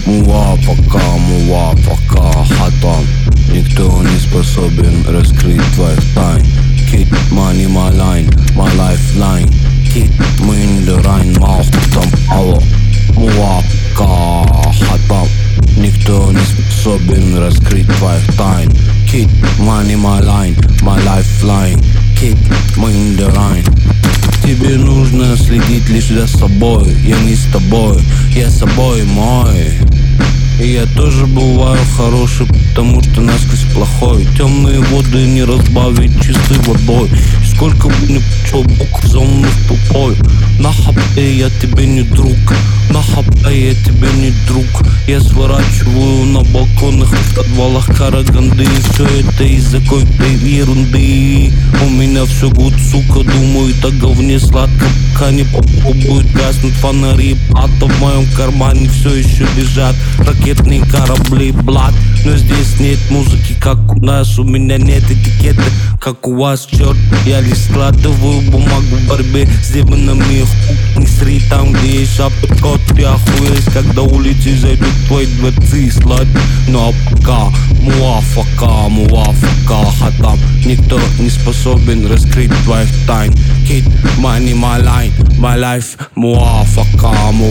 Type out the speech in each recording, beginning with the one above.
Муафака, хатам. Никто не способен раскрыть твоих тайн. Keep money my line, my lifeline. Keep me in the rain, махутам, алло. Муафака, хатам. Никто не способен раскрыть твоих тайн. Keep money my line, my lifeline. Keep me in the rain. Тебе нужно следить лишь за собой. Я не с тобой, я с собой мой. И я тоже бываю хороший, потому что насквозь плохой. Темные воды не разбавить чистой водой. И сколько бы ни пчел букв за мной тупой. Нахабе, я тебе не друг. Нахабе, я тебе не друг. Я сворачиваю на балконах и в подвалах Караганды. И все это из-за какой-то ерунды. У меня все гуд, сука, думают о говне сладко. Пока не попробуют гаснуть фонари. А то в моем кармане все еще лежат ракетные корабли, блад. Но здесь нет музыки, как у нас. У меня нет этикеты, как у вас, черт. Я лишь складываю бумагу в борьбе с демонами. Не сри там, где есть шапка, кот. Ты охуеешь, когда улицы зайдут твои дворцы слать. Ну а пока муафака, хатам. Никто не способен раскрыть твоих тайн. Keep money my line, my life. Муафака,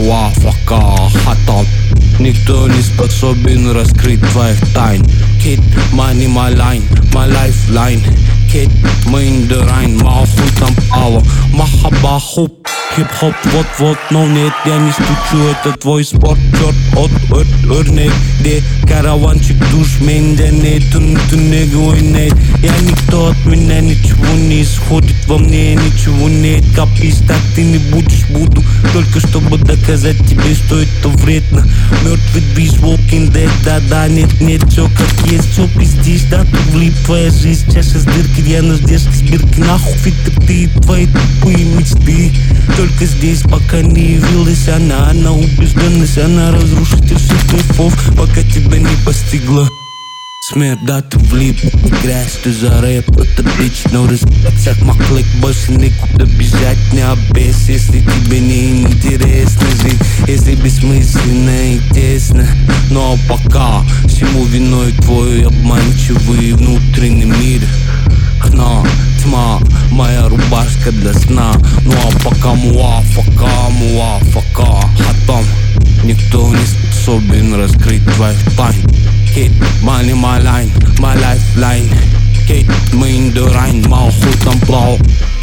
хатам. Никто не способен раскрыть твоих тайн. Keep money my line, my lifeline. Keep me in the rain, махуй там алло. Махаба хуп. Хип-хоп, вот-вот, но нет, я не стучу, это твой спорт, черт, от örnek, где караванчик душ, меня нету, не гонит. Я никто, от меня ничего не исходит, во мне ничего нет, капись, так ты не будешь, буду, только чтобы доказать тебе, что это вредно. Мертвый движ, walking dead, да, нет, все как есть, все пиздишь, да, ты влип, твоя жизнь, чаша с дырки, я на здешней сбирке, нахуй фильтр, ты и твои тупые мечты. Только здесь, пока не явилась она убежденность, она разрушитель всех кайфов, пока тебя не постигла смерть. Да, ты влип, грязь, ты за рэп, это бич, но респект, как маклик, больше никуда бежать не обез. Если тебе не интересна жизнь, если бессмысленно и тесно. Но пока всему виной твой обманчивый внутренний мир. Хна, тьма, моя рубашка для сна. Ну а пока муафака, хатам. Никто не способен раскрыть твоих тайн. Keep money my line, my lifeline. Keep me in the rain, махуй там плавал.